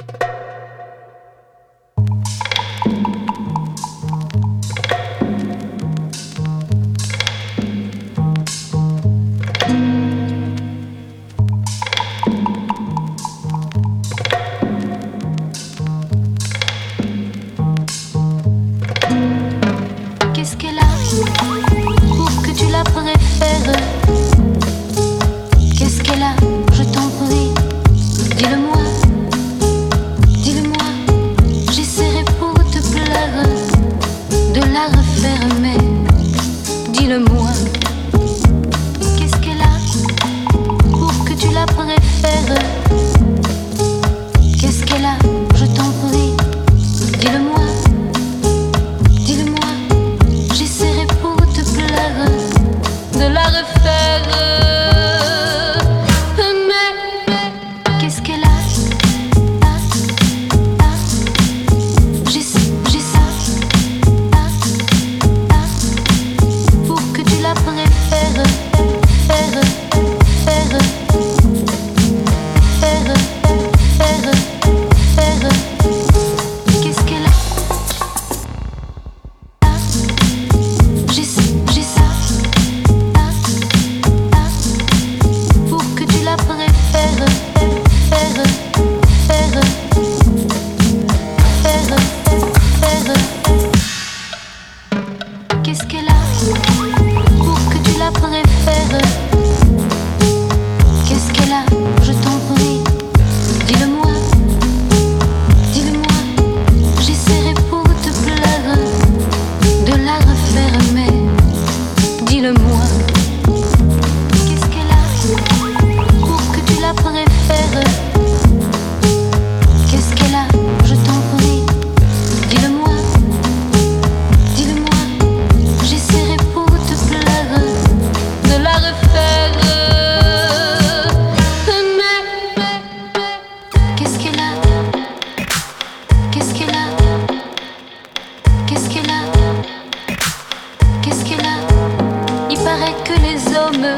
Qu'est-ce qu'elle a pour que tu la préfères? Qu'est-ce qu'elle a, je t'en prie, dis-le-moi, dis-le-moi. J'essaierai pour te plaire de la refaire, mais dis-le-moi. Qu'est-ce qu'elle a pour que tu la préfères? Qu'est-ce qu'elle a, je t'en prie, dis-le-moi. De la refaire, mais qu'est-ce qu'elle a? J'ai ça, pour que tu la préfères, qu'est-ce qu'elle a? J'ai ça. Qu'est-ce qu'elle a pour que tu la préfères? Qu'est-ce qu'elle a, je t'en prie, dis-le-moi, dis-le-moi. J'essaierai pour te plaire de la refaire, mais dis-le-moi. Qu'est-ce qu'elle a pour que tu la préfères? Qu'est-ce qu'elle a, je t'en prie, dis-le-moi. J'essaierai pour te plaire de la refaire, mais qu'est-ce qu'elle a? Qu'est-ce qu'elle a? Qu'est-ce qu'elle a? Qu'est-ce qu'elle a? Il paraît que les hommes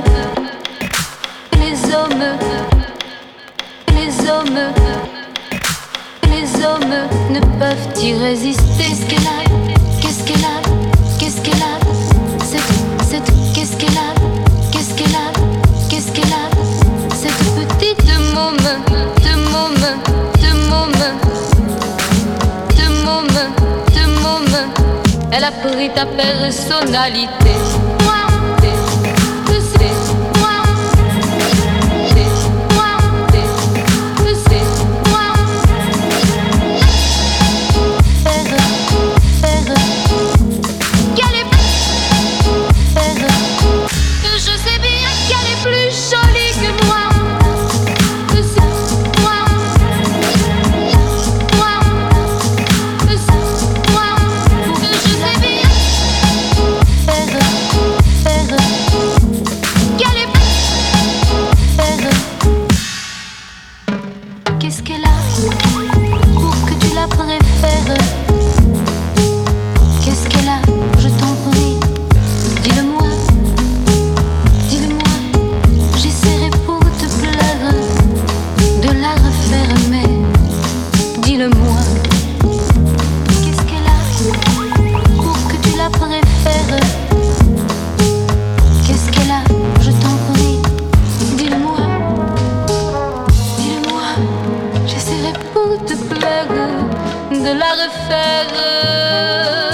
ne peuvent y résister. Qu'est-ce qu'elle a? Qu'est-ce qu'elle a? Qu'est-ce qu'elle a? Qu'est-ce qu'elle a? Qu'est-ce qu'elle a? Qu'est-ce qu'elle a? Cette petite môme, elle a pris ta personnalité. Qu'est-ce qu'elle a pour que tu la préfères? Qu'est-ce qu'elle a, je t'en prie, dis-le-moi, dis-le-moi. J'essaierai pour te plaire de la refaire, mais dis-le-moi. Qu'est-ce qu'elle a pour que tu la préfères? Qu'est-ce qu'elle a, je t'en prie, dis-le-moi. J'essaierai pour te plaire de la refaire.